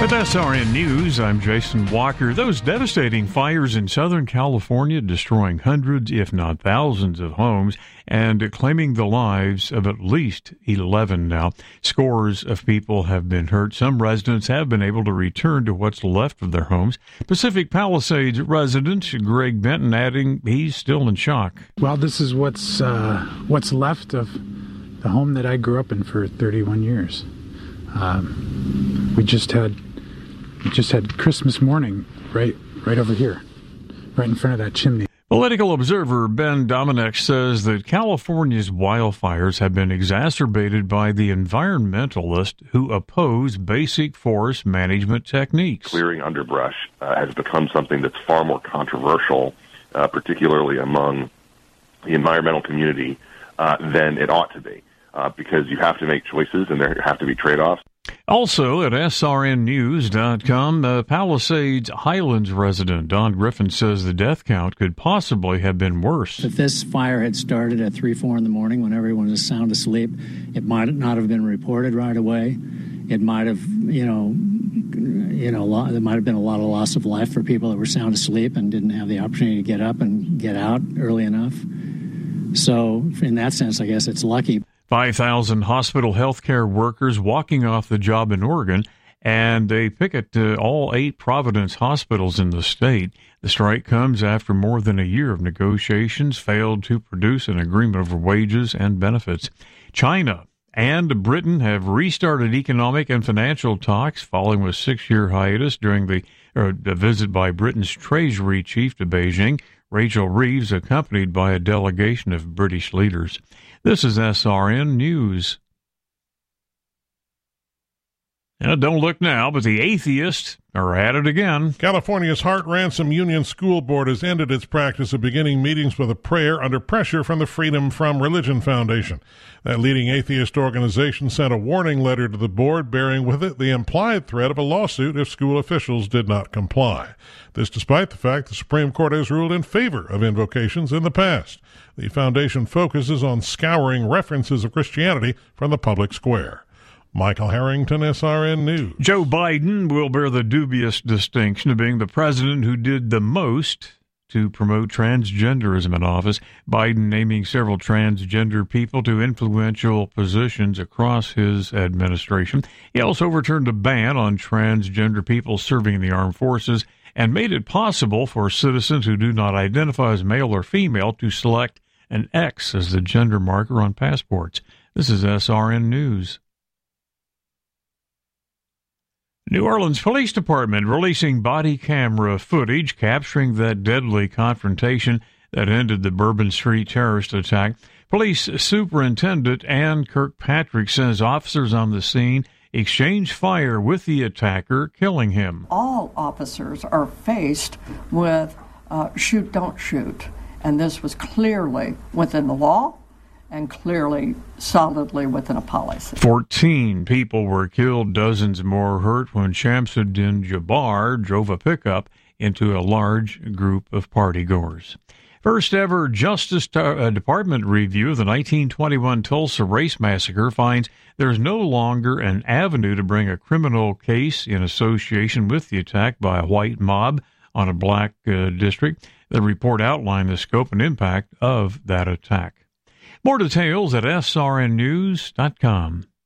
With SRN News, I'm Jason Walker. Those devastating fires in Southern California destroying hundreds, if not thousands, of homes and claiming the lives of at least 11 now. Scores of people have been hurt. Some residents have been able to return to what's left of their homes. Pacific Palisades resident Greg Benton adding he's still in shock. Well, this is what's left of the home that I grew up in for 31 years. We just had Christmas morning right over here, right in front of that chimney. Political observer Ben Dominick says that California's wildfires have been exacerbated by the environmentalists who oppose basic forest management techniques. Clearing underbrush has become something that's far more controversial, particularly among the environmental community, than it ought to be, because you have to make choices and there have to be trade-offs. Also at srnnews.com, Palisades Highlands resident Don Griffin says the death count could possibly have been worse. If this fire had started at 3, 4 in the morning when everyone was sound asleep, it might not have been reported right away. It might have, there might have been a lot of loss of life for people that were sound asleep and didn't have the opportunity to get up and get out early enough. So in that sense, I guess it's lucky. 5,000 hospital healthcare workers walking off the job in Oregon, and they picket all 8 Providence hospitals in the state. The strike comes after more than a year of negotiations failed to produce an agreement over wages and benefits. China and Britain have restarted economic and financial talks following a 6-year hiatus during the visit by Britain's Treasury chief to Beijing, Rachel Reeves, accompanied by a delegation of British leaders. This is SRN News. And don't look now, but the atheists are at it again. California's Heart Ransom Union School Board has ended its practice of beginning meetings with a prayer under pressure from the Freedom from Religion Foundation. That leading atheist organization sent a warning letter to the board, bearing with it the implied threat of a lawsuit if school officials did not comply. This despite the fact the Supreme Court has ruled in favor of invocations in the past. The foundation focuses on scouring references of Christianity from the public square. Michael Harrington, SRN News. Joe Biden will bear the dubious distinction of being the president who did the most to promote transgenderism in office. Biden naming several transgender people to influential positions across his administration. He also overturned a ban on transgender people serving in the armed forces and made it possible for citizens who do not identify as male or female to select an X as the gender marker on passports. This is SRN News. New Orleans Police Department releasing body camera footage capturing that deadly confrontation that ended the Bourbon Street terrorist attack. Police Superintendent Ann Kirkpatrick says officers on the scene exchanged fire with the attacker, killing him. All officers are faced with shoot, don't shoot. And this was clearly within the law and clearly solidly within a policy. 14 people were killed, dozens more hurt when Shamsuddin Jabbar drove a pickup into a large group of partygoers. First ever Justice Department review of the 1921 Tulsa Race Massacre finds there's no longer an avenue to bring a criminal case in association with the attack by a white mob on a black district. The report outlined the scope and impact of that attack. More details at srnnews.com.